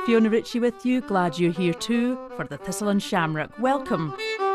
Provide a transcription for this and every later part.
Fiona Ritchie with you. Glad you're here too for the Thistle and Shamrock. Welcome.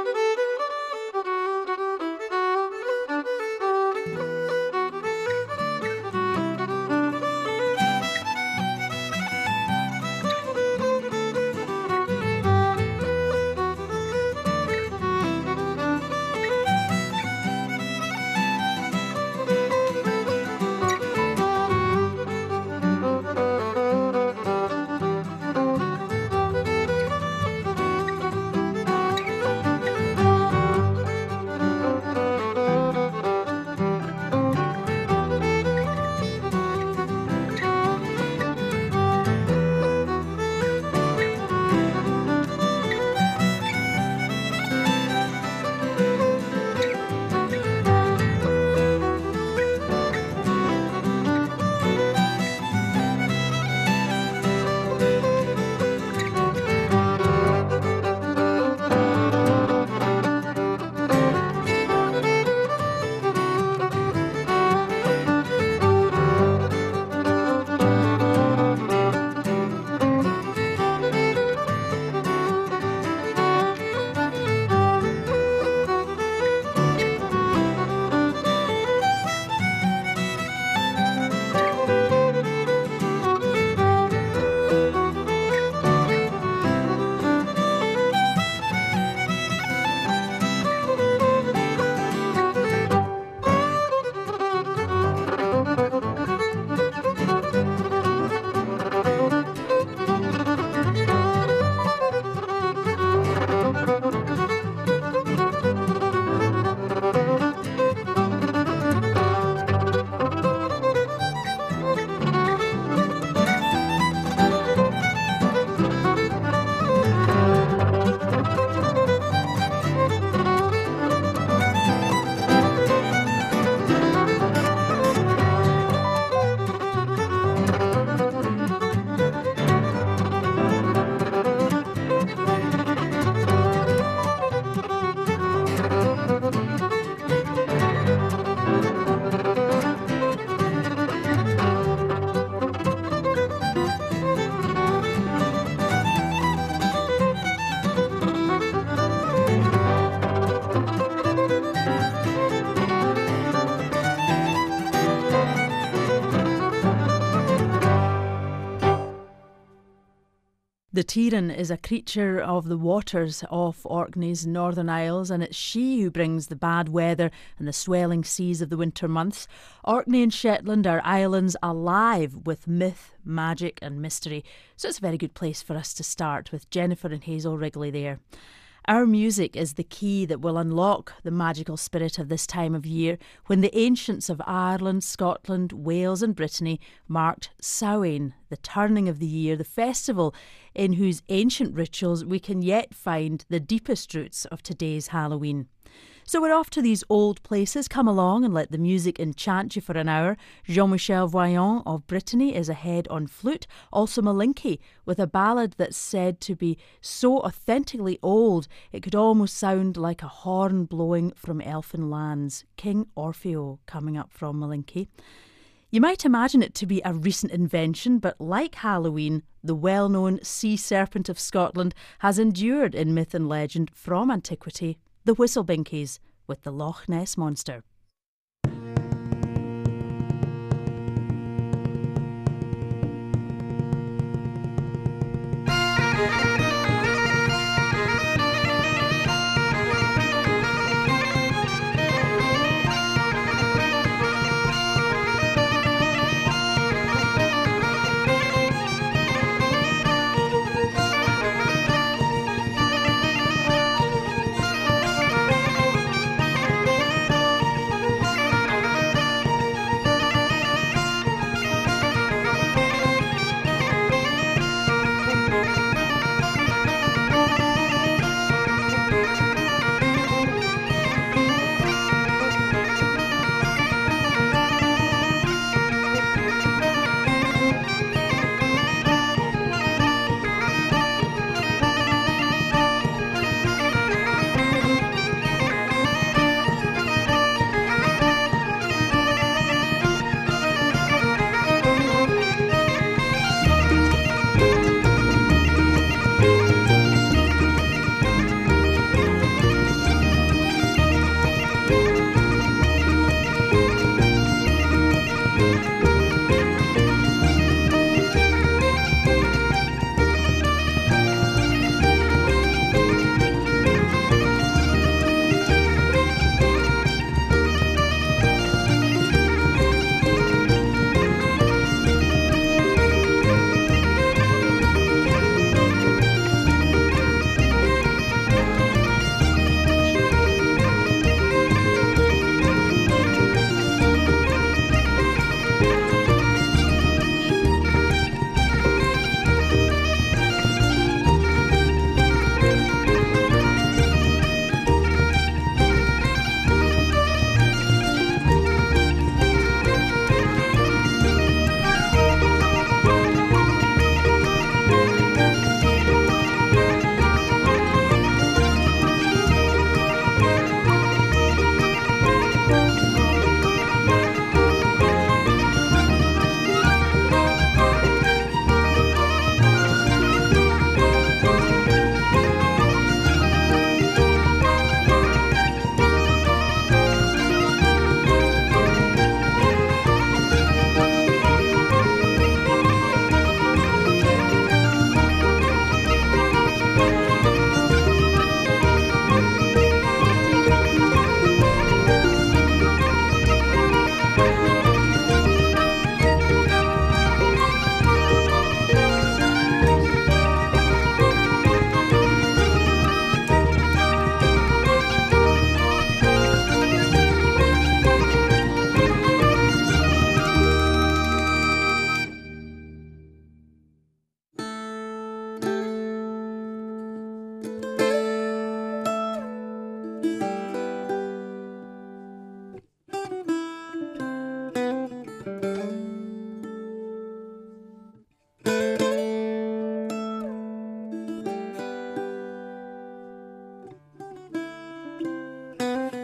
The Teiran is a creature of the waters off Orkney's Northern Isles, and it's she who brings the bad weather and the swelling seas of the winter months. Orkney and Shetland are islands alive with myth, magic and mystery, so it's a very good place for us to start with Jennifer and Hazel Wrigley there. Our music is the key that will unlock the magical spirit of this time of year, when the ancients of Ireland, Scotland, Wales and Brittany marked Samhain, the turning of the year, the festival in whose ancient rituals we can yet find the deepest roots of today's Halloween. So we're off to these old places. Come along and let the music enchant you for an hour. Jean-Michel Voyant of Brittany is ahead on flute. Also Malinky with a ballad that's said to be so authentically old it could almost sound like a horn blowing from elfin lands. King Orfeo coming up from Malinky. You might imagine it to be a recent invention, but like Halloween, the well-known sea serpent of Scotland has endured in myth and legend from antiquity. The Whistlebinkies with the Loch Ness Monster.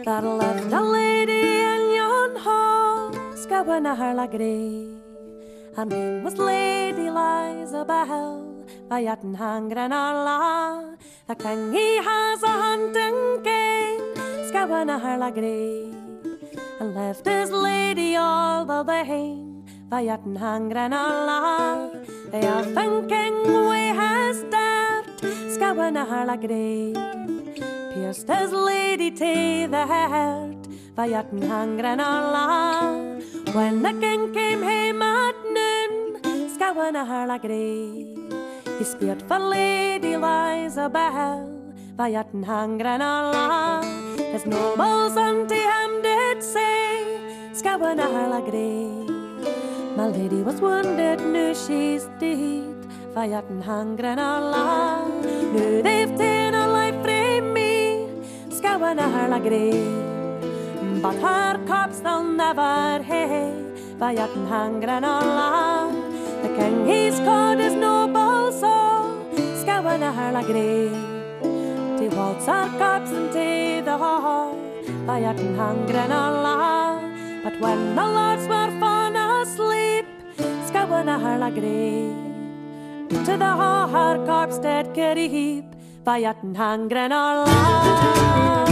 There lived a lady in yon hall, scowen a her lagree. Her name was Lady Liza Bell, by Yatton Hangren la. The king he has a hunting game, scowen a her lagree. And left his lady all the way, by Yatton Hangren la. The elfin king we has dared, scowen a her lagree. Pierced his lady to the heart, by Yatton Hangren la. When the king came home at noon, scowen a her lagree. He speared for Lady Liza Bell, by Yatton Hangren la. His nobles unto him did say, scowen a her lagree. My lady was wounded, now she's dead, by Yatton Hangren la. Now they've ta'en her life from me, scowen a her lagree. But her corpse they'll never hae, by Yatton Hangren la. The king he's called his noble soul, scowen a her lagree. To waltz her corpse into the hall, by Yatton Hangren la. But when the lords were fallen asleep, scowen a her lagree. To the hall her corpse did creep, by Yatton Hangren la.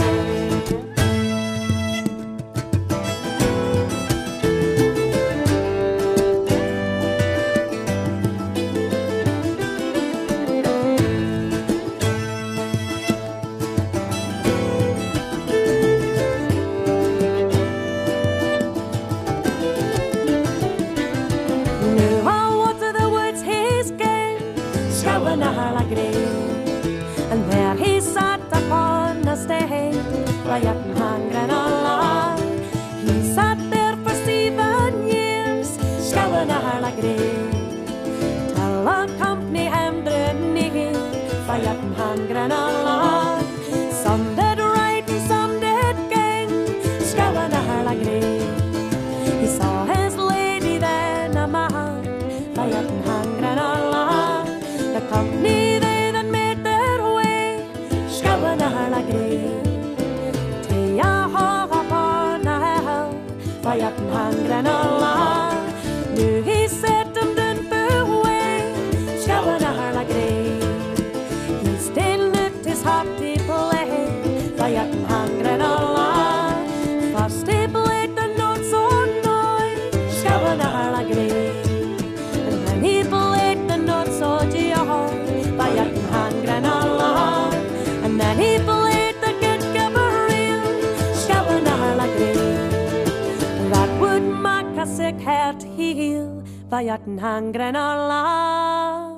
And there he sat upon a stay, by Yatton Hangren la. He sat there for 7 years, scowen a her lagree. Till a company him drew near, by Yatton Hangren la. Some did ride and some did gang, scowen a her lagree. He saw his lady then a man, by Yatton Hangren la. The company they then made their way, scowen a her lagree. To a hog upon a hill, by Yatton Hangren la. Now he set him down for way, scowen a her lagree. He still looked his heart to play, by Yatton Hangren la. First he played the notes on noise, scowen a her lagree. And then he played the notes on by Yatton Hangren la. And then he played the good Gabriel, scowen a her lagree. That would make a sick heart heal, by Yatton Hangren la.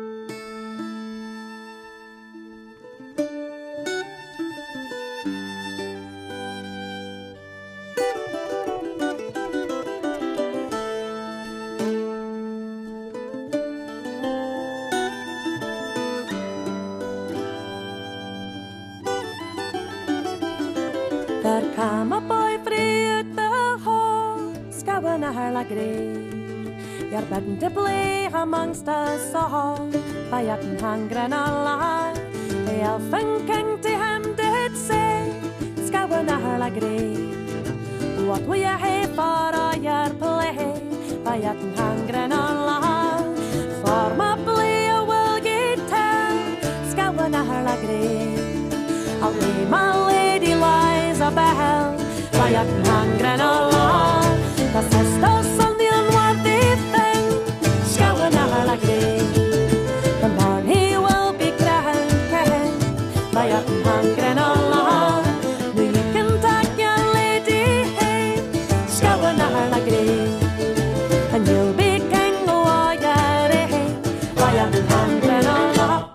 There came a boy frae out the hall, scowen a her lagree. You're bidden to play amongst us all, by Yatton Hangren la. The elfin king to him did say, scowen a her lagree. What will you hae for all your play, by Yatton Hangren la? For my play I will get tell, scowen a her lagree. I'll be my Lady Liza Bell, by Yatton Hangren la. The sisters on the unworthy thing, scowen a her lagree. The morn he will be crowned king, by Yatton Hangren la. Now you can take your lady home, scowen a her lagree. And you'll be king o' all your reign, by Yatton Hangren la.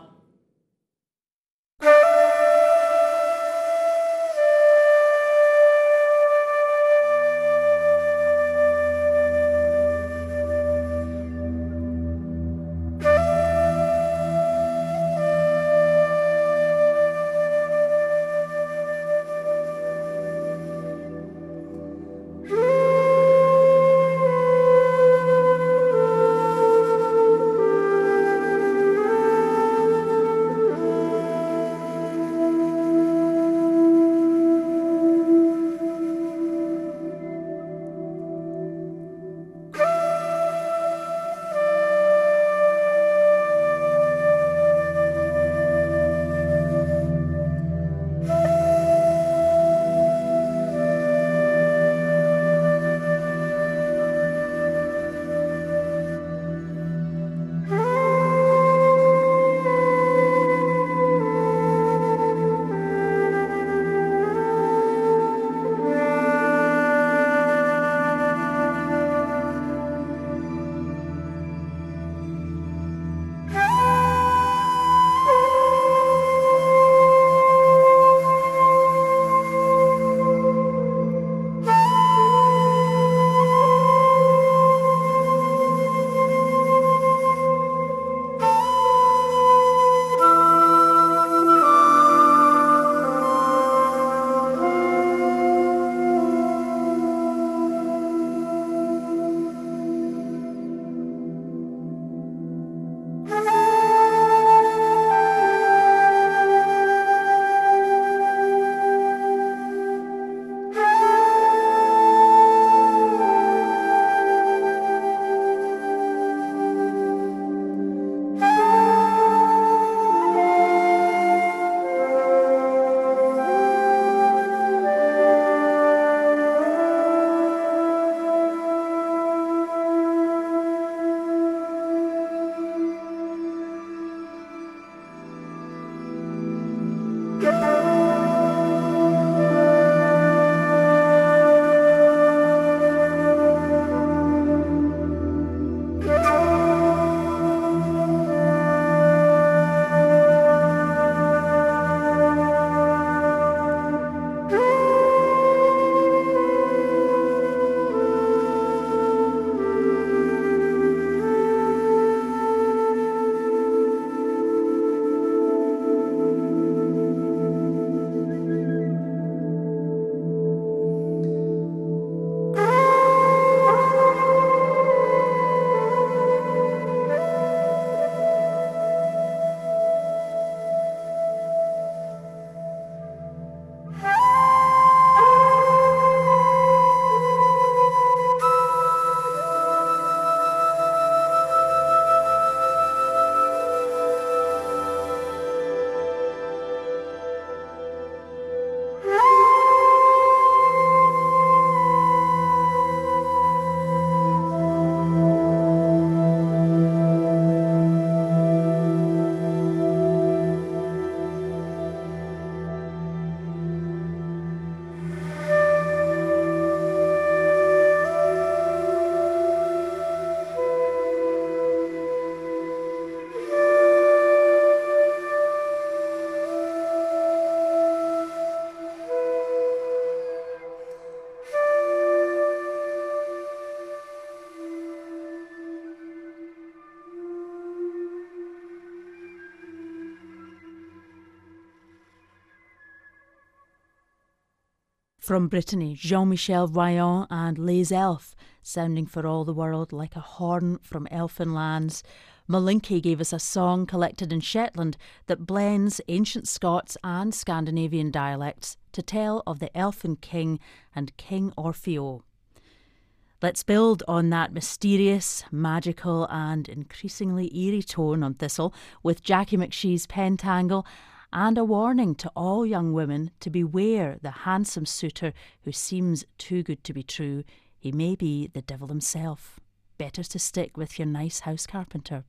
From Brittany, Jean-Michel Vaillant and Les Elfes, sounding for all the world like a horn from elfin lands. Malinky gave us a song collected in Shetland that blends ancient Scots and Scandinavian dialects to tell of the elfin king and King Orfeo. Let's build on that mysterious, magical and increasingly eerie tone on Thistle with Jackie McShee's Pentangle and a warning to all young women to beware the handsome suitor who seems too good to be true. He may be the devil himself. Better to stick with your nice house carpenter.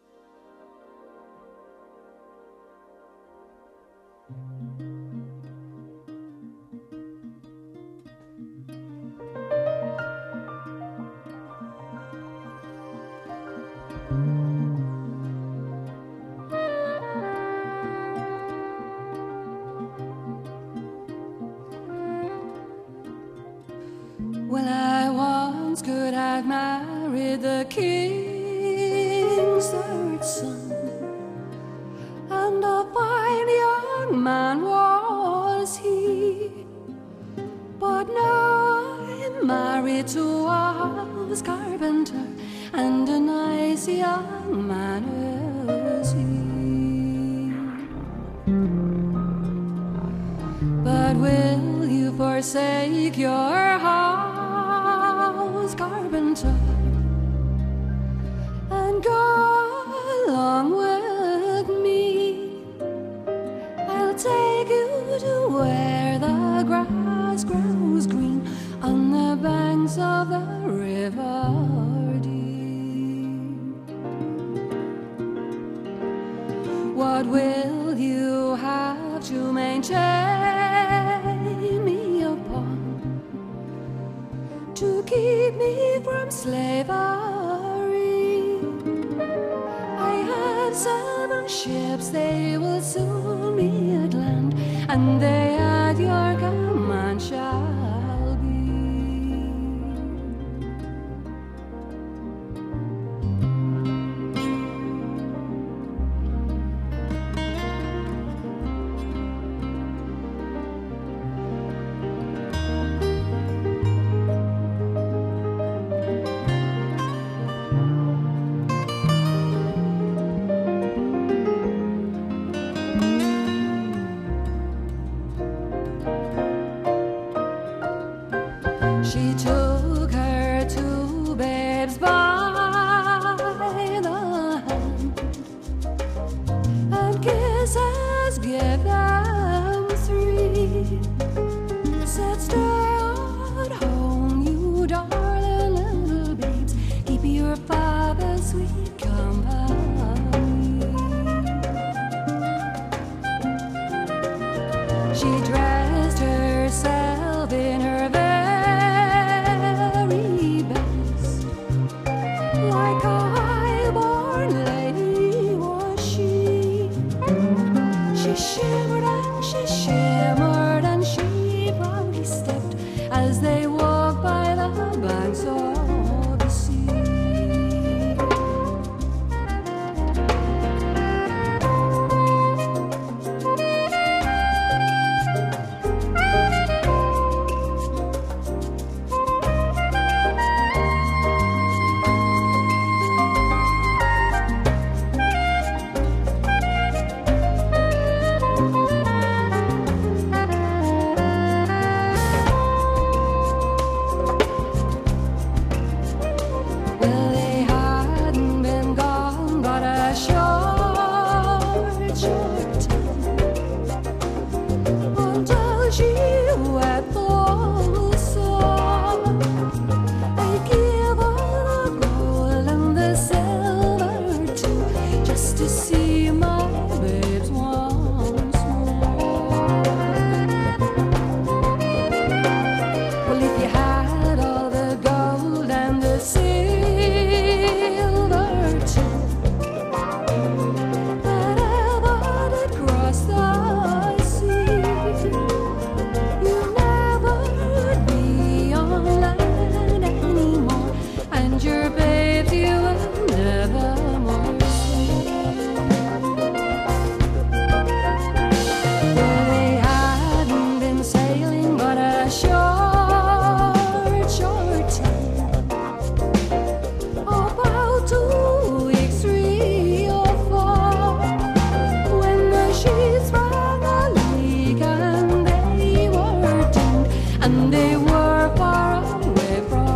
Well, I once could have married the king's third son, and a fine young man was he. But now I'm married to a house carpenter, and a nice young man is he. But will you forsake your house, carpenter, and go along with me? I'll take you to where the grass grows green on the banks of the river Dee. What will you have to maintain me upon, to keep me from slavery? I have 7 ships, they will soon be at land, and they at your command shall be. She took her 2 babes by the hand, and kisses gave them 3. Said, stay at home, you darling little babes, keep your father's sweet company. She dressed herself in her veil and they were far away from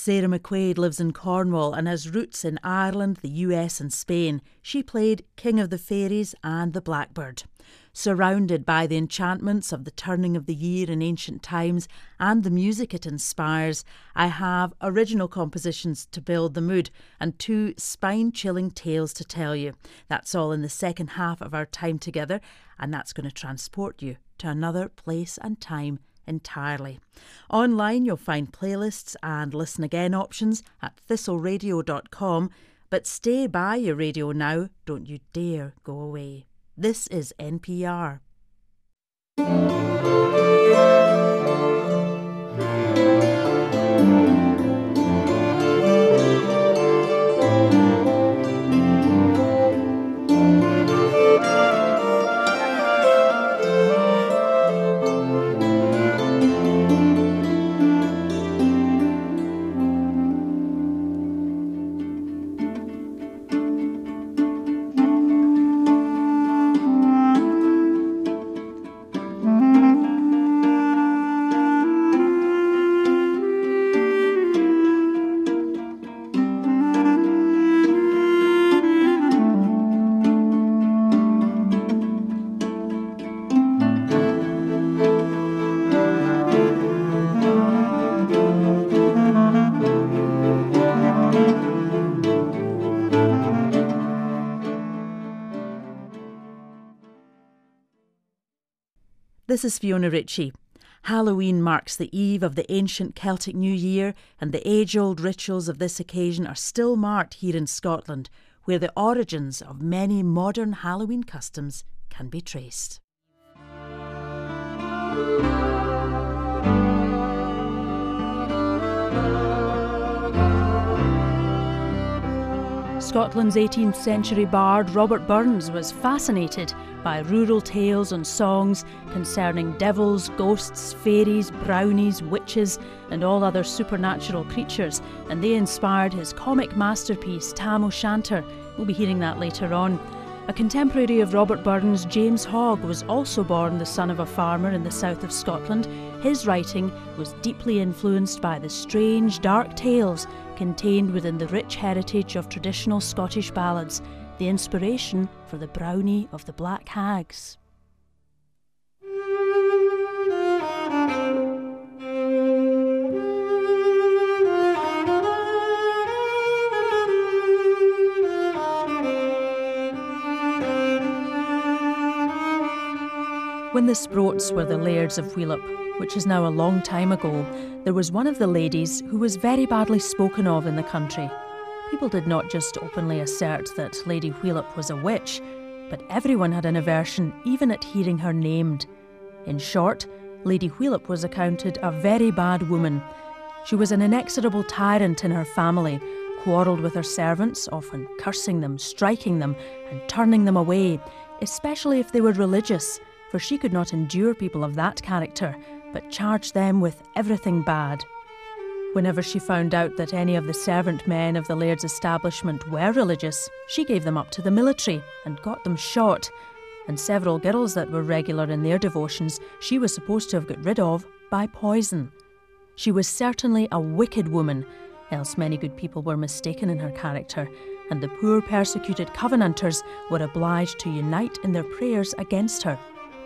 Sarah McQuaid lives in Cornwall and has roots in Ireland, the US and Spain. She played King of the Fairies and the Blackbird. Surrounded by the enchantments of the turning of the year in ancient times and the music it inspires, I have original compositions to build the mood and 2 spine-chilling tales to tell you. That's all in the second half of our time together, and that's going to transport you to another place and time entirely. Online you'll find playlists and listen again options at thistleradio.com, but stay by your radio now, don't you dare go away. This is NPR. This is Fiona Ritchie. Halloween marks the eve of the ancient Celtic New Year, and the age-old rituals of this occasion are still marked here in Scotland, where the origins of many modern Halloween customs can be traced. Scotland's 18th century bard Robert Burns was fascinated by rural tales and songs concerning devils, ghosts, fairies, brownies, witches and all other supernatural creatures, and they inspired his comic masterpiece Tam O'Shanter. We'll be hearing that later on. A contemporary of Robert Burns, James Hogg, was also born the son of a farmer in the south of Scotland. His writing was deeply influenced by the strange, dark tales contained within the rich heritage of traditional Scottish ballads, the inspiration for the Brownie of the Black Hags. When the Sproats were the lairds of Wheelup, which is now a long time ago, there was one of the ladies who was very badly spoken of in the country. People did not just openly assert that Lady Wheelup was a witch, but everyone had an aversion even at hearing her named. In short, Lady Wheelup was accounted a very bad woman. She was an inexorable tyrant in her family, quarrelled with her servants, often cursing them, striking them and turning them away, especially if they were religious, for she could not endure people of that character, but charged them with everything bad. Whenever she found out that any of the servant men of the laird's establishment were religious, she gave them up to the military and got them shot, and several girls that were regular in their devotions she was supposed to have got rid of by poison. She was certainly a wicked woman, else many good people were mistaken in her character, and the poor persecuted Covenanters were obliged to unite in their prayers against her.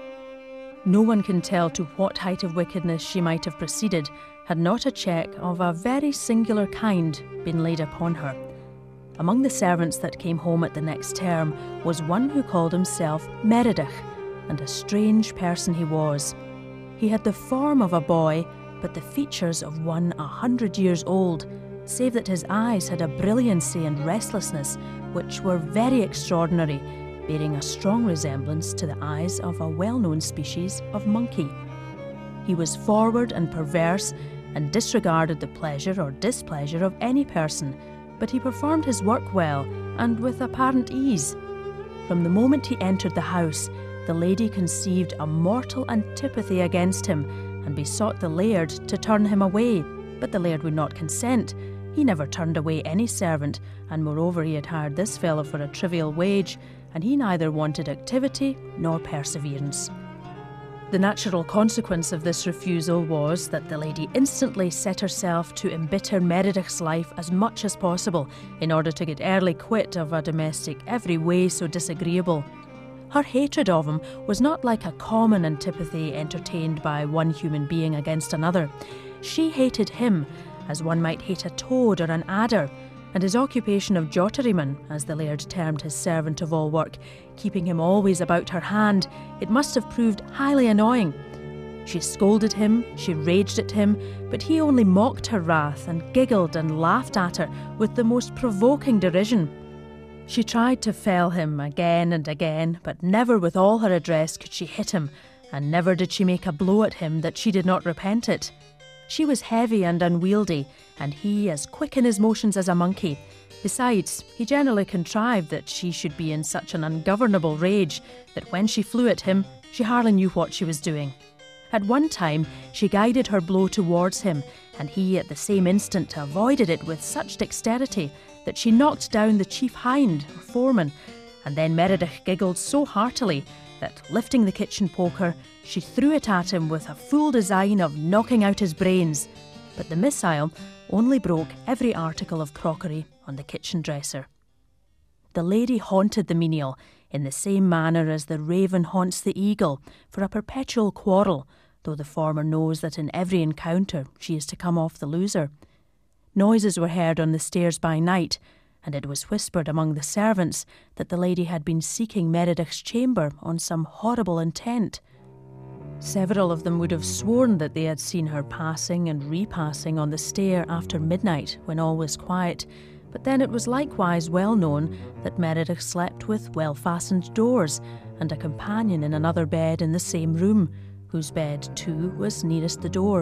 No one can tell to what height of wickedness she might have proceeded had not a check of a very singular kind been laid upon her. Among the servants that came home at the next term was one who called himself Meredith, and a strange person he was. He had the form of a boy, but the features of one 100 years old, save that his eyes had a brilliancy and restlessness which were very extraordinary, bearing a strong resemblance to the eyes of a well-known species of monkey. He was forward and perverse and disregarded the pleasure or displeasure of any person, but he performed his work well and with apparent ease. From the moment he entered the house, the lady conceived a mortal antipathy against him and besought the laird to turn him away, but the laird would not consent. He never turned away any servant, and moreover he had hired this fellow for a trivial wage, and he neither wanted activity nor perseverance. The natural consequence of this refusal was that the lady instantly set herself to embitter Meredith's life as much as possible in order to get early quit of a domestic every way so disagreeable. Her hatred of him was not like a common antipathy entertained by one human being against another. She hated him as one might hate a toad or an adder, and his occupation of jotteryman, as the laird termed his servant of all work, keeping him always about her hand, it must have proved highly annoying. She scolded him, she raged at him, but he only mocked her wrath and giggled and laughed at her with the most provoking derision. She tried to fell him again and again, but never with all her address could she hit him, and never did she make a blow at him that she did not repent it. She was heavy and unwieldy, and he as quick in his motions as a monkey. Besides, he generally contrived that she should be in such an ungovernable rage that when she flew at him, she hardly knew what she was doing. At one time, she guided her blow towards him, and he at the same instant avoided it with such dexterity that she knocked down the chief hind, or foreman, and then Meredith giggled so heartily that, lifting the kitchen poker, she threw it at him with a full design of knocking out his brains. But the missile only broke every article of crockery on the kitchen dresser. The lady haunted the menial in the same manner as the raven haunts the eagle, for a perpetual quarrel, though the former knows that in every encounter she is to come off the loser. Noises were heard on the stairs by night, and it was whispered among the servants that the lady had been seeking Meredith's chamber on some horrible intent. Several of them would have sworn that they had seen her passing and repassing on the stair after midnight when all was quiet, but then it was likewise well known that Meredith slept with well-fastened doors and a companion in another bed in the same room, whose bed, too, was nearest the door.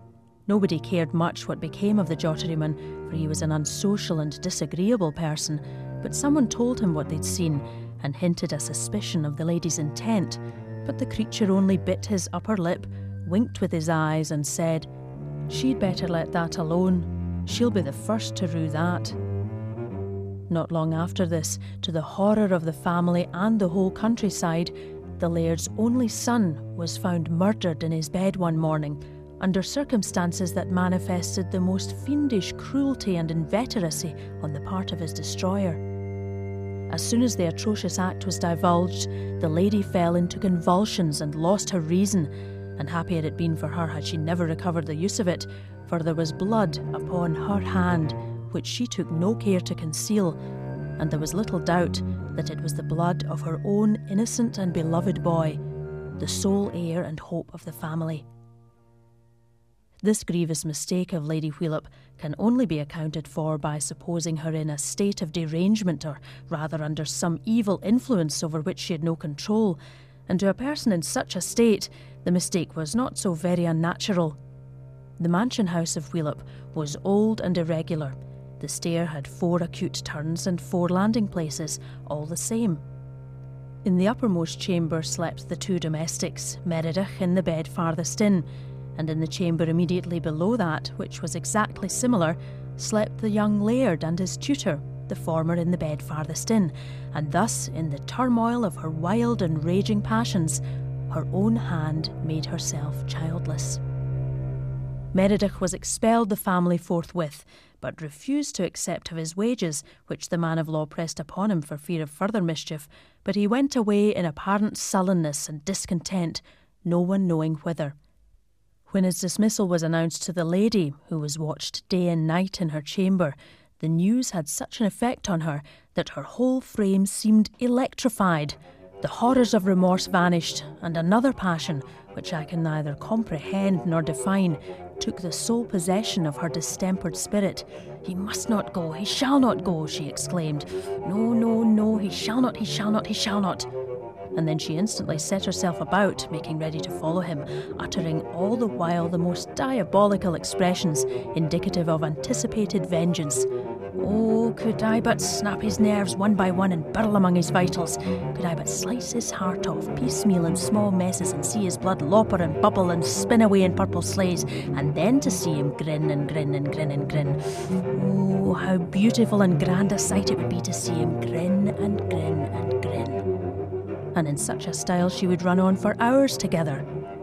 Nobody cared much what became of the jotteryman, for he was an unsocial and disagreeable person, but someone told him what they'd seen and hinted a suspicion of the lady's intent. But the creature only bit his upper lip, winked with his eyes, and said, "She'd better let that alone. She'll be the first to rue that." Not long after this, to the horror of the family and the whole countryside, the laird's only son was found murdered in his bed one morning, under circumstances that manifested the most fiendish cruelty and inveteracy on the part of his destroyer. As soon as the atrocious act was divulged, the lady fell into convulsions and lost her reason, and happy had it been for her had she never recovered the use of it, for there was blood upon her hand, which she took no care to conceal, and there was little doubt that it was the blood of her own innocent and beloved boy, the sole heir and hope of the family. This grievous mistake of Lady Wheelup can only be accounted for by supposing her in a state of derangement, or rather under some evil influence over which she had no control, and to a person in such a state the mistake was not so very unnatural. The mansion house of Wheelup was old and irregular. The stair had 4 acute turns and 4 landing places, all the same. In the uppermost chamber slept the 2 domestics, Meredith in the bed farthest in, and in the chamber immediately below that, which was exactly similar, slept the young laird and his tutor, the former in the bed farthest in, and thus, in the turmoil of her wild and raging passions, her own hand made herself childless. Meredith was expelled the family forthwith, but refused to accept of his wages, which the man of law pressed upon him for fear of further mischief, but he went away in apparent sullenness and discontent, no one knowing whither. When his dismissal was announced to the lady, who was watched day and night in her chamber, the news had such an effect on her that her whole frame seemed electrified. The horrors of remorse vanished, and another passion, which I can neither comprehend nor define, took the sole possession of her distempered spirit. "He must not go, he shall not go," she exclaimed. "No, no, no, he shall not, he shall not, he shall not." And then she instantly set herself about, making ready to follow him, uttering all the while the most diabolical expressions indicative of anticipated vengeance. "Oh, could I but snap his nerves one by one and burl among his vitals, could I but slice his heart off piecemeal in small messes and see his blood lauper and bubble and spin away in purple sleighs, and then to see him grin and grin and grin and grin. Oh, how beautiful and grand a sight it would be to see him grin and grin and grin." And in such a style she would run on for hours together.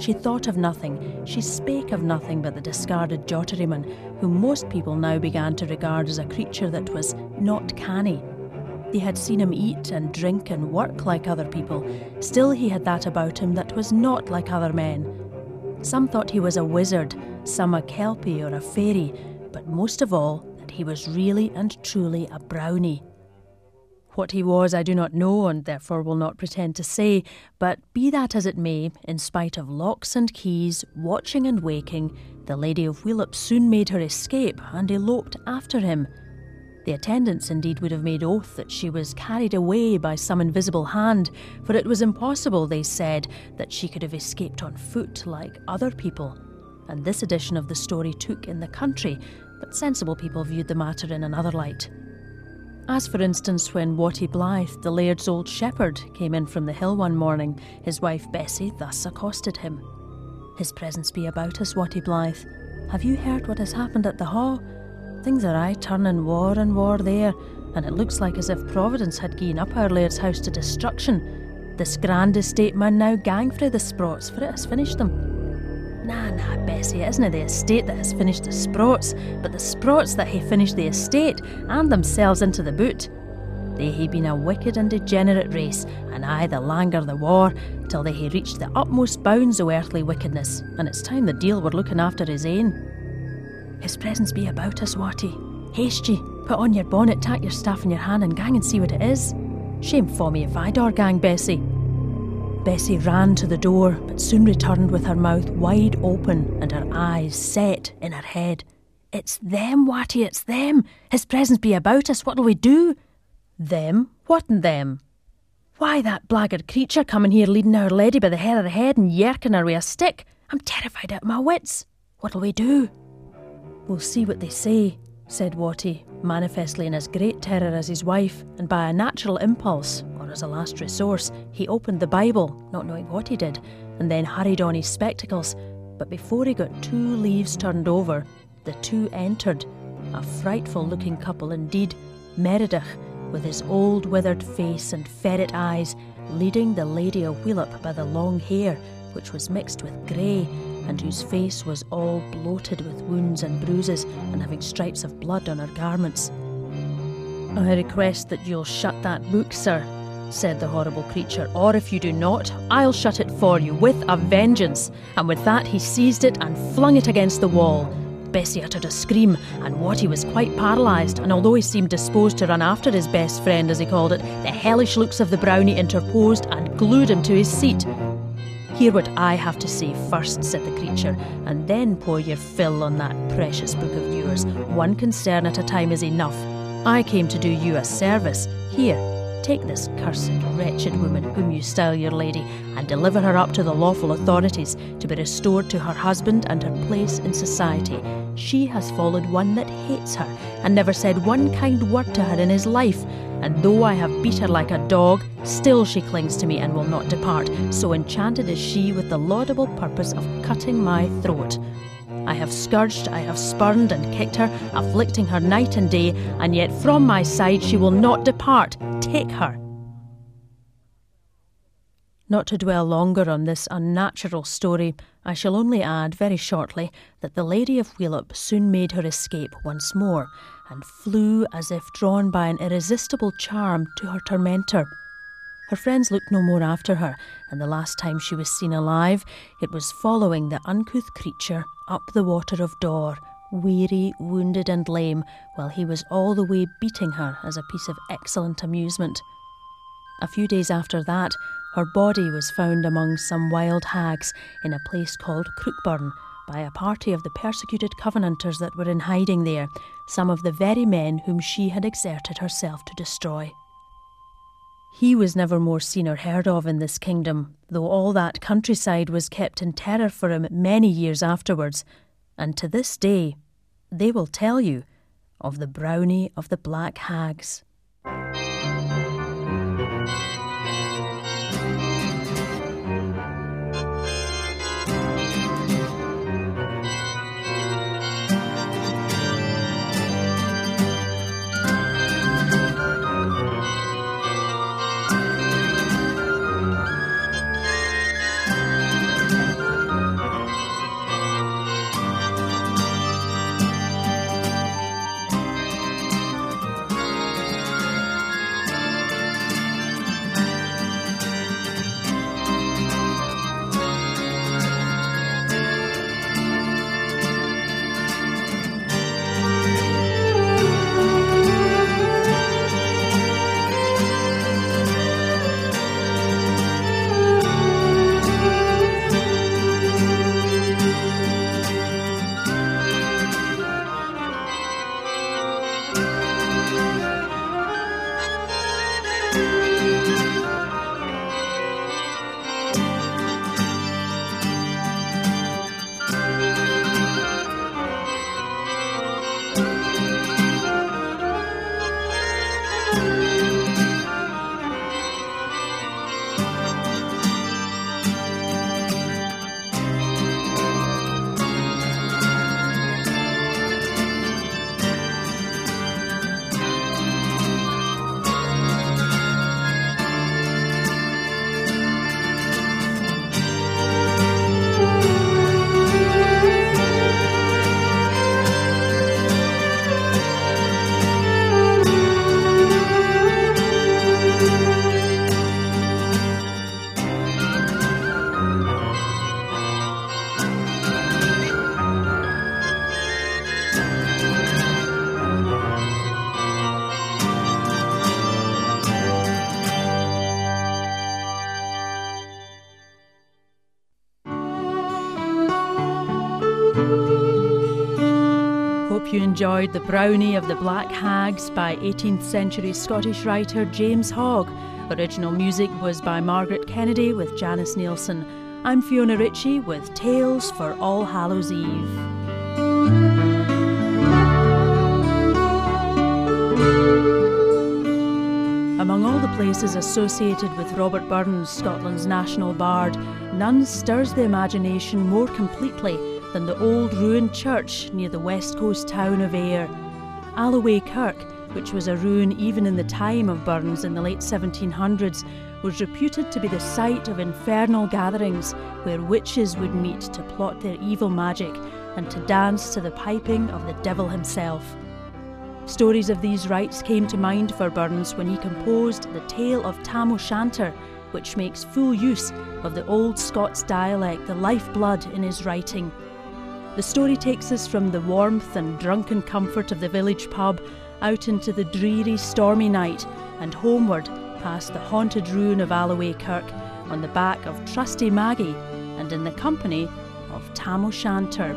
She thought of nothing, she spake of nothing but the discarded Jotteryman, whom most people now began to regard as a creature that was not canny. They had seen him eat and drink and work like other people. Still he had that about him that was not like other men. Some thought he was a wizard, some a kelpie or a fairy, but most of all that he was really and truly a brownie. What he was I do not know, and therefore will not pretend to say, but be that as it may, in spite of locks and keys, watching and waking, the Lady of Wheelup soon made her escape and eloped after him. The attendants indeed would have made oath that she was carried away by some invisible hand, for it was impossible, they said, that she could have escaped on foot like other people. And this edition of the story took in the country, but sensible people viewed the matter in another light. As for instance when Watty Blythe, the laird's old shepherd, came in from the hill one morning, his wife Bessie thus accosted him. "His presence be about us, Watty Blythe. Have you heard what has happened at the Haw? Things are aye turning war and war there, and it looks like as if Providence had gi'en up our laird's house to destruction. This grand estate man now gang frae the Sprots, for it has finished them." Nah, Bessie, it isna the estate that has finished the Sprots, but the Sprots that hae finished the estate, and themselves into the boot. They hae been a wicked and degenerate race, and aye the langer the war, till they hae reached the utmost bounds o' earthly wickedness, and it's time the deil were looking after his ain. "His presence be about us, Watty. Haste ye, put on your bonnet, tak your staff in your hand, and gang and see what it is. Shame for me if I daur gang, Bessie." Bessie ran to the door, but soon returned with her mouth wide open and her eyes set in her head. "It's them, Watty, it's them. His presence be about us, what'll we do?" "Them? What'n them?" "Why, that blackguard creature coming here leading our lady by the hair of her head and yerking her with a stick. I'm terrified out of my wits. What'll we do?" "We'll see what they say," said Watty, manifestly in as great terror as his wife, and by a natural impulse, or as a last resource, he opened the Bible, not knowing what he did, and then hurried on his spectacles. But before he got 2 leaves turned over, the 2 entered, a frightful-looking couple indeed, Meredith, with his old withered face and ferret eyes, leading the Lady of Wheelup by the long hair, which was mixed with grey, and whose face was all bloated with wounds and bruises, and having stripes of blood on her garments. "I request that you'll shut that book, sir," said the horrible creature, "or if you do not, I'll shut it for you, with a vengeance." And with that he seized it and flung it against the wall. Bessie uttered a scream, and Watty was quite paralysed, and although he seemed disposed to run after his best friend, as he called it, the hellish looks of the brownie interposed and glued him to his seat. "Hear what I have to say first," said the creature, "and then pour your fill on that precious book of yours. One concern at a time is enough. I came to do you a service. Here, take this cursed, wretched woman whom you style your lady, and deliver her up to the lawful authorities, to be restored to her husband and her place in society. She has followed one that hates her, and never said one kind word to her in his life, and though I have beat her like a dog, still she clings to me and will not depart, so enchanted is she with the laudable purpose of cutting my throat. I have scourged, I have spurned and kicked her, afflicting her night and day, and yet from my side she will not depart. Take her." Not to dwell longer on this unnatural story, I shall only add very shortly that the Lady of Wheelup soon made her escape once more, and flew as if drawn by an irresistible charm to her tormentor. Her friends looked no more after her, and the last time she was seen alive, it was following the uncouth creature up the water of Dore, weary, wounded and lame, while he was all the way beating her as a piece of excellent amusement. A few days after that, her body was found among some wild hags in a place called Crookburn by a party of the persecuted Covenanters that were in hiding there, some of the very men whom she had exerted herself to destroy. He was never more seen or heard of in this kingdom, though all that countryside was kept in terror for him many years afterwards, and to this day they will tell you of the Brownie of the Black Hags. hope you enjoyed The Brownie of the Black Hags by 18th century Scottish writer James Hogg. Original music was by Margaret Kennedy with Janice Nielsen. I'm Fiona Ritchie with Tales for All Hallows Eve. Among all the places associated with Robert Burns, Scotland's national bard, none stirs the imagination more completely than the old ruined church near the west coast town of Ayr. Alloway Kirk, which was a ruin even in the time of Burns in the late 1700s, was reputed to be the site of infernal gatherings where witches would meet to plot their evil magic and to dance to the piping of the devil himself. Stories of these rites came to mind for Burns when he composed the Tale of Tam O'Shanter, which makes full use of the old Scots dialect, the lifeblood in his writing. The story takes us from the warmth and drunken comfort of the village pub out into the dreary, stormy night and homeward past the haunted ruin of Alloway Kirk on the back of trusty Maggie and in the company of Tam O'Shanter.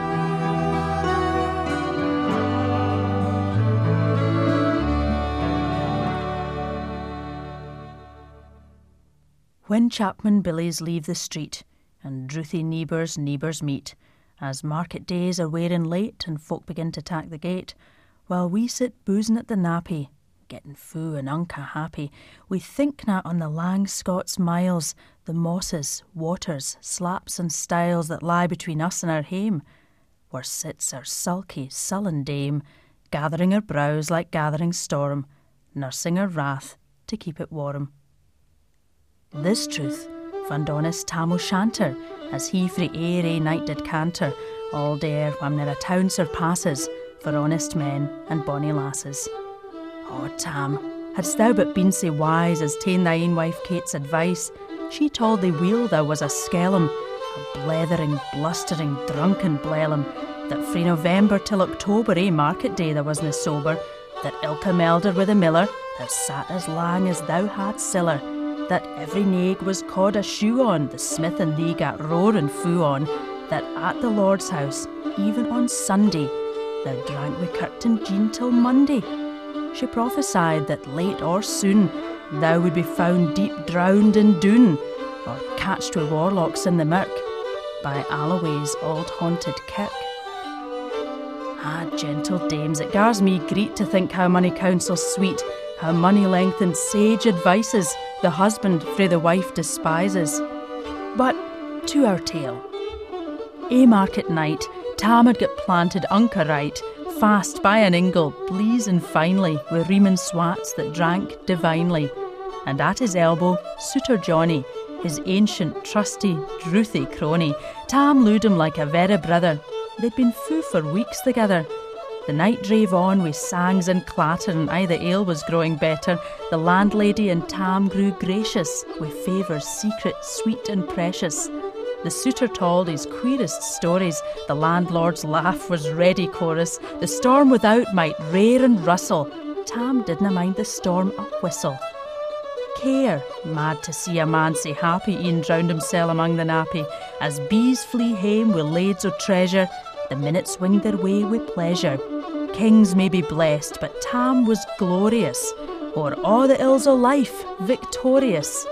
When Chapman billies leave the street and drouthy neighbours meet, as market days are wearing late and folk begin to tack the gate, while we sit boozing at the nappy, getting fou and unca happy, we thinkna on the lang Scots miles, the mosses, waters, slaps and stiles that lie between us and our hame, where sits our sulky, sullen dame, gathering her brows like gathering storm, nursing her wrath to keep it warm. This truth fund honest Tam O'Shanter, as he frae Ayr ae night did canter, all dare wham ne'er a town surpasses, for honest men and bonny lasses. Oh, Tam, hadst thou but been sae wise as ta'en thy ain wife Kate's advice, she told thee weel thou was a skellum, a blethering, blustering, drunken blellum, that frae November till October, market day thou wasna sober, that ilka melder with a miller, thou sat as lang as thou had siller, that every naig was cawed a shoe on, the smith and thee gat roaring fou on, that at the Lord's house, even on Sunday, thou drank wi' Kirkton Jean till Monday. She prophesied that late or soon thou would be found deep drowned in Doon, or catched wi' warlocks in the mirk, by Alloway's old haunted kirk. Ah, gentle dames, it gars me greet to think how many counsels sweet, how money lengthened sage advices the husband frae the wife despises. But to our tale. Ae market night, Tam had got planted unca right, fast by an ingle, bleezing finely, wi' reemin swats that drank divinely. And at his elbow, Suitor Johnny, his ancient, trusty, drouthy crony. Tam looed him like a verra brother. They'd been fou for weeks together. The night drave on wi' sangs and clatter, and aye the ale was growing better. The landlady and Tam grew gracious, wi' favours secret, sweet and precious. The suitor told his queerest stories, the landlord's laugh was ready chorus. The storm without might rair and rustle, Tam didna mind the storm a whistle. Care, mad to see a man sae happy, e'en drowned himsel among the nappy. As bees flee hame wi' lades o' treasure, the minutes winged their way wi' pleasure. Kings may be blessed, but Tam was glorious, o'er all the ills o' life, victorious.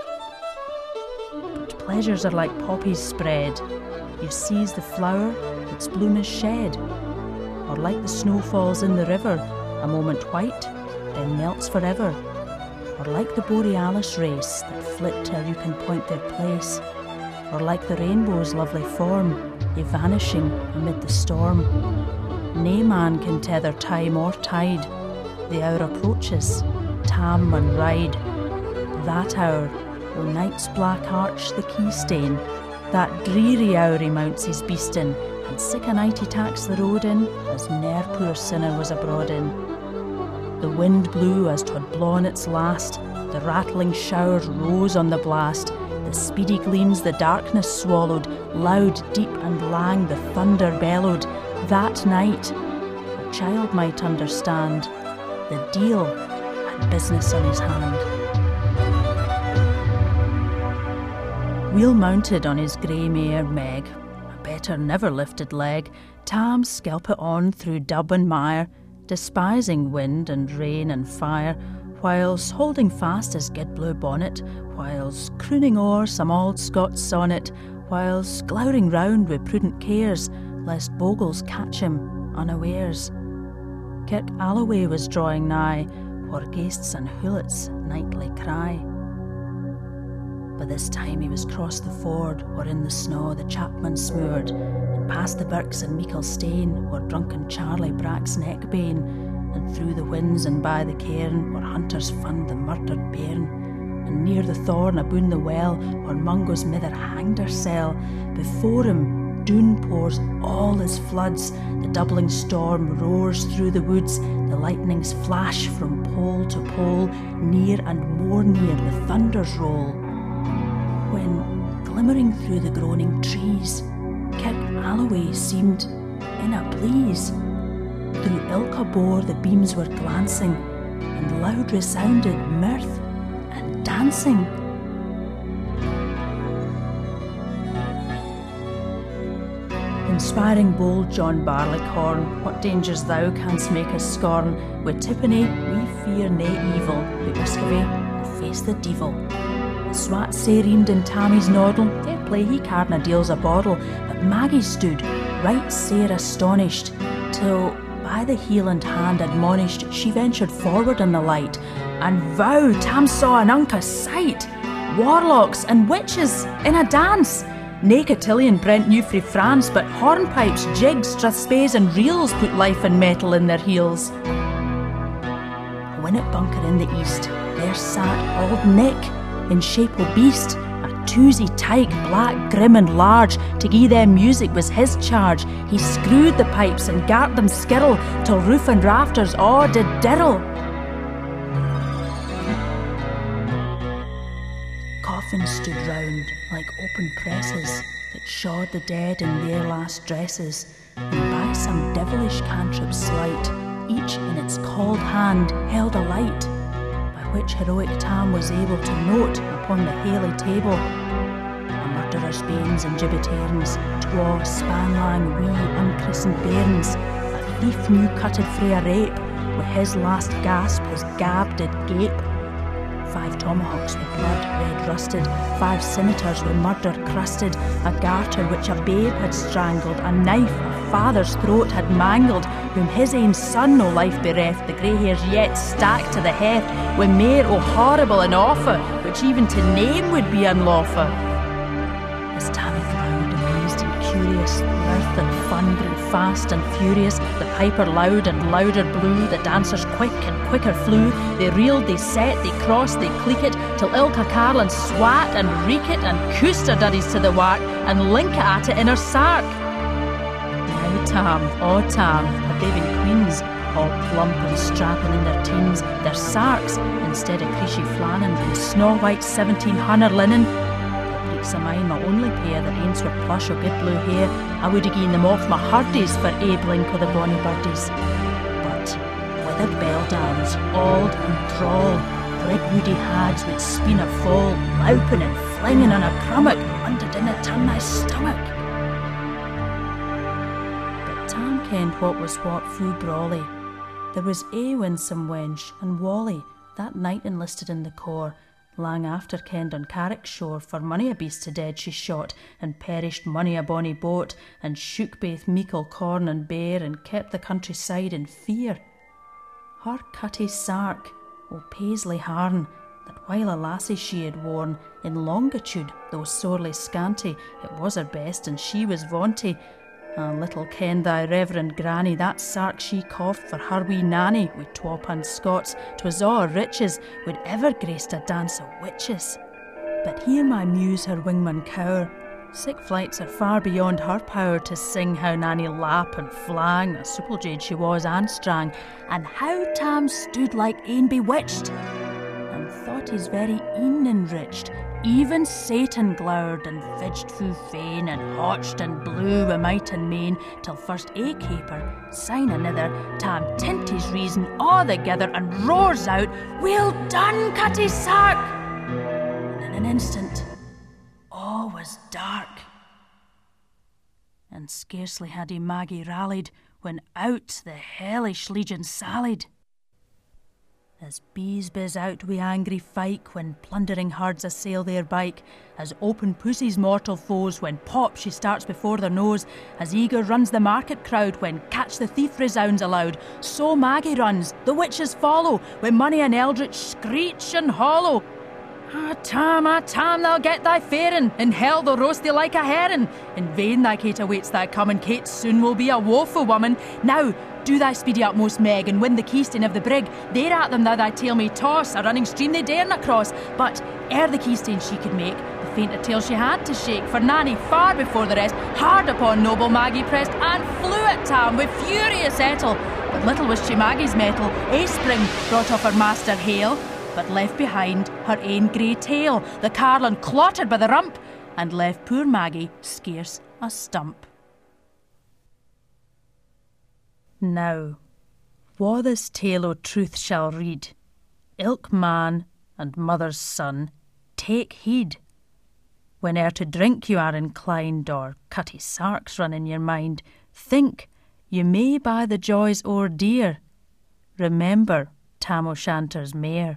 But pleasures are like poppies spread. You seize the flower, its bloom is shed. Or like the snow falls in the river, a moment white, then melts forever. Or like the borealis race that flit ere you can point their place. Or like the rainbow's lovely form, vanishing amid the storm. Nae man can tether time or tide. The hour approaches, Tam mun ride. That hour, o' night's black arch the key stain, that dreary hour he mounts his beast in, and sic a night he tacks the road in, as ne'er poor sinner was abroad in. The wind blew as 'twad blawn its last, the rattling showers rose on the blast, the speedy gleams the darkness swallowed, loud, deep and lang the thunder bellowed. That night, a child might understand, the deil had business on his hand. Wheel mounted on his grey mare Meg, a better never lifted leg, Tam skelpit on through dub and mire, despising wind and rain and fire, whiles holding fast his gid blue bonnet, whiles crooning o'er some auld Scots sonnet, whiles glowering round with prudent cares, lest bogles catch him unawares. Kirk Alloway was drawing nigh, where ghaists and hoolits nightly cry. By this time he was crossed the ford, where in the snow the chapman smoored, and past the birks and meikle stane, where drunken Charlie bracks neck bane, and through the winds and by the cairn, where hunters fund the murdered bairn, and near the thorn aboon the well, where Mungo's mither hanged hersel. Before him Doon pours all his floods, the doubling storm roars through the woods, the lightnings flash from pole to pole, near and more near the thunders roll. When, glimmering through the groaning trees, Kirk Alloway seemed in a please. Through ilka bore the beams were glancing, and loud resounded mirth and dancing. Inspiring bold John Barleycorn, what dangers thou canst make us scorn. With tippenny we fear nae evil, but Uskavy will face the devil. The swat sae reamed in Tammy's noddle, fair play he carna deals a boddle, but Maggie stood, right sair astonished, till by the heel and hand admonished, she ventured forward in the light, and vow Tam saw an unca sight, warlocks and witches in a dance. Nae cotillion Brent knew frae France, but hornpipes, jigs, strathspeys and reels put life and metal in their heels. A winnock bunker in the east, there sat Auld Nick, in shape o' beast, a toozy tyke, black, grim and large. To gie them music was his charge. He screwed the pipes and gart them skirl, till roof and rafters all did dirl. Coffins stood round like open presses that shawed the dead in their last dresses, and by some devilish cantrip sleight, each in its cauld hand held a light, which heroic Tam was able to note upon the haly table. A murderer's banes and gibbetairns, twa spanlang wee unchristened bairns, a thief new cutted frae a rape, with his last gasp his gab did gape. 5 tomahawks with blood red rusted, 5 scimitars with murder crusted, a garter which a babe had strangled, a knife a father's throat had mangled, whom his ain son no life bereft, the grey hairs yet stacked to the heft, with mair o horrible and awfu', which even to name would be unlawfu'. As Tammy glowered, amazed and curious, mirth and fun grew fast and furious, the piper loud and louder blew, the dancers quick and quicker flew, they reeled, they set, they crossed, they cleek it, till ilka carlin swat and reek it, and coosed her duddies to the wark, and link it at it in her sark. Now Tam, oh Tam, had they been queens, all plump and strapping in their teens, their sarks, instead of creashy flannin, been snow-white 1700 linen, breeks o' mine, my only pair that aince were plush o' good blue hair, I would have given them off my hardies for ae blink o' the bonny birdies. But withered beldams, auld and droll, red woody hags with speen of fall, louping and flinging on a crummock, wonder didna turn thy stomach. But Tam kenned what was what fu brawly. There was ae winsome wench, and Wally, that night enlisted in the corps, lang after kenned on Carrick's shore, for mony a beast to dead she shot, and perished mony a bonny boat, and shook baith meikle corn and bear, and kept the countryside in fear. Her cutty sark, o Paisley Harn, that while a lassie she had worn, in longitude, though sorely scanty, it was her best, and she was vaunty. And little kenned thy reverend granny, that sark she coughed for her wee nanny, with 12 Scots, 'twas a' her riches, would ever graced a dance o' witches. But hear my muse her wingman cower, sick flights are far beyond her power to sing how Nanny lap and flang, a supple jade she was and strang, and how Tam stood like ane bewitched, and thought his very een enriched. Even Satan glowered and fidged fu fain, and hotched and blew wi' might and main, till first ae caper, syne another, Tam tint his reason a' thegither, and roars out, "Well done, Cutty Sark!" And in an instant, all was dark. and scarcely had Maggie rallied when out the hellish legion sallied. As bees bizz out wi' angry fyke when plundering herds assail their bike, as open pussy's mortal foes when pop she starts before their nose, as eager runs the market crowd when catch the thief resounds aloud, so Maggie runs, the witches follow, when money and eldritch screech and hollow. Ah, Tam, they'll get thy faring, in hell they'll roast thee like a herring. In vain thy Kate awaits thy coming, Kate soon will be a woeful woman. Now, do thy speedy utmost, Meg, and win the keystone of the brig. There at them thou thy tail may toss, a running stream they dare not cross. But ere the keystone she could make, the fainter tail she had to shake, for Nanny, far before the rest, hard upon noble Maggie pressed, and flew at Tam with furious ettle. But little was she Maggie's mettle, a spring brought off her master Hale, but left behind her ain grey tail, the carlin clottered by the rump, and left poor Maggie scarce a stump. Now, wha this tale o' truth shall read, ilk man and mother's son, take heed. Whene'er to drink you are inclined, or cutty sarks run in your mind, think you may buy the joys o'er dear. Remember Tam O'Shanter's mare.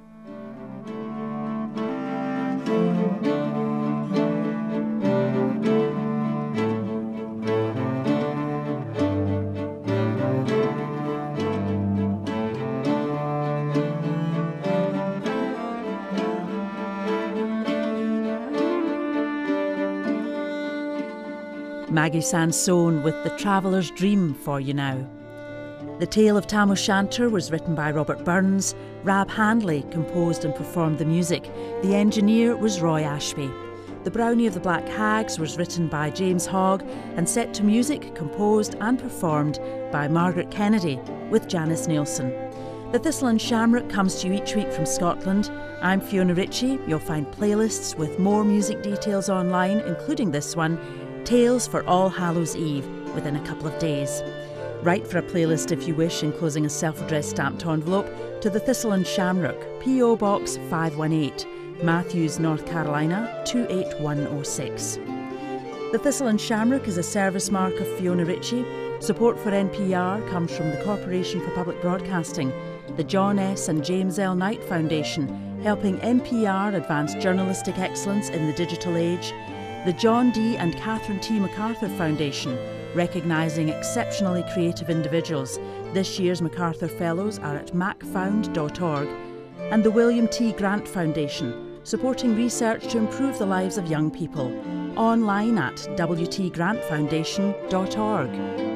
Maggie Sansone with The Traveller's Dream for you now. The tale of Tam O'Shanter was written by Robert Burns. Rab Handley composed and performed the music. The engineer was Roy Ashby. The Brownie of the Black Hags was written by James Hogg and set to music composed and performed by Margaret Kennedy with Janice Nielsen. The Thistle and Shamrock comes to you each week from Scotland. I'm Fiona Ritchie. You'll find playlists with more music details online, including this one, Tales for All Hallows Eve, within a couple of days. Write for a playlist if you wish, enclosing a self-addressed stamped envelope to the Thistle and Shamrock, P.O. Box 518, Matthews, North Carolina 28106. The Thistle and Shamrock is a service mark of Fiona Ritchie. Support for NPR comes from the Corporation for Public Broadcasting, the John S. and James L. Knight Foundation, helping NPR advance journalistic excellence in the digital age, the John D. and Catherine T. MacArthur Foundation, recognising exceptionally creative individuals. This year's MacArthur Fellows are at macfound.org, and the William T. Grant Foundation, supporting research to improve the lives of young people. Online at wtgrantfoundation.org.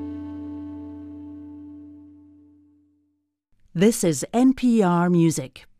This is NPR Music.